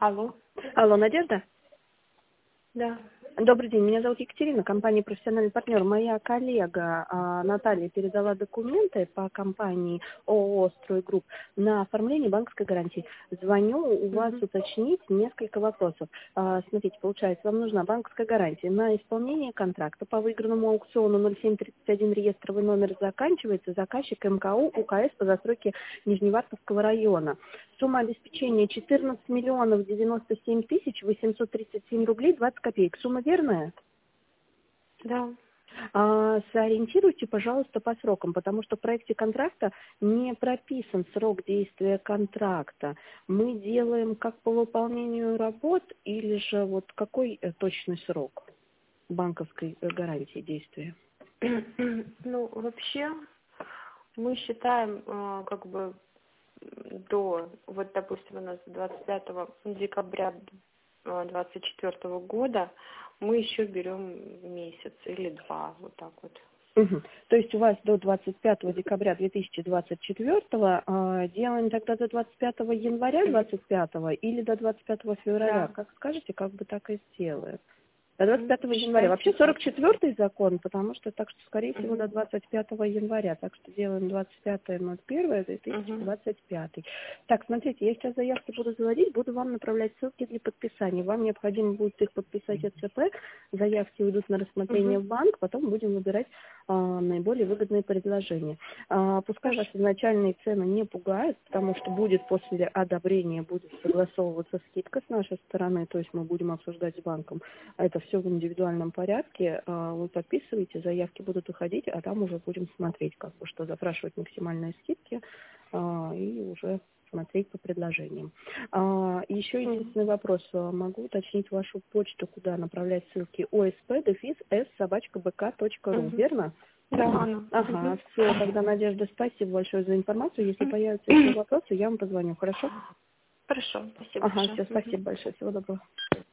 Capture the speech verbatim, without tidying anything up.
Алло. Алло, Надежда? Да. Добрый день, меня зовут Екатерина, компания «Профессиональный партнер». Моя коллега а, Наталья передала документы по компании ООО «Стройгрупп» на оформление банковской гарантии. Звоню у вас Мгм. уточнить несколько вопросов. А, смотрите, получается, вам нужна банковская гарантия на исполнение контракта по выигранному аукциону ноль семь тридцать один, реестровый номер заканчивается, заказчик МКУ УКС по застройке Нижневартовского района. Сумма обеспечения четырнадцать миллионов девяносто семь тысяч восемьсот тридцать семь рублей двадцать копеек. Сумма верная? Да. А, сориентируйте, пожалуйста, по срокам, потому что в проекте контракта не прописан срок действия контракта. Мы делаем как по выполнению работ или же вот какой э, точный срок банковской э, гарантии действия? Ну, вообще, мы считаем, э, как бы, до, вот, допустим, у нас двадцать пятого декабря двадцать четвёртого года мы еще берем месяц или два, вот так вот. Угу. То есть у вас до двадцать пятого декабря две тысячи двадцать четвёртого э, делаем тогда до двадцать пятого января двадцать пятого или до двадцать пятого февраля? Да. Как скажете, как бы так и сделаем. До двадцать Ну, пятого января. считайте Вообще так. сорок четвёртый закон, потому что так что, скорее всего, Угу. до двадцать пятого января. Так что делаем двадцать пятое ноль первое две тысячи Угу. двадцать пятый. Так, смотрите, я сейчас заявки буду заводить, буду вам направлять ссылки для подписания. Вам необходимо будет их подписать ЦП, заявки уйдут на рассмотрение Угу. в банк, потом будем выбирать а, наиболее выгодные предложения. А, пускай вас Хорошо. изначальные цены не пугают, потому что будет после одобрения, будет согласовываться скидка с нашей стороны, то есть мы будем обсуждать с банком. Это все в индивидуальном порядке. А, вы подписываете, заявки будут уходить, а там уже будем смотреть, как бы, что запрашивать максимальные скидки а, и уже смотреть по предложениям. А, еще Угу. единственный вопрос. А, могу уточнить вашу почту, куда направлять ссылки? осп дефис с собачка бк точка ру, Угу. верно? Да, она. Ага, Угу. все, тогда, Надежда, спасибо большое за информацию. Если Угу. появятся еще вопросы, я вам позвоню, хорошо? Хорошо, спасибо Ага, большое. все, Угу. спасибо большое, всего доброго.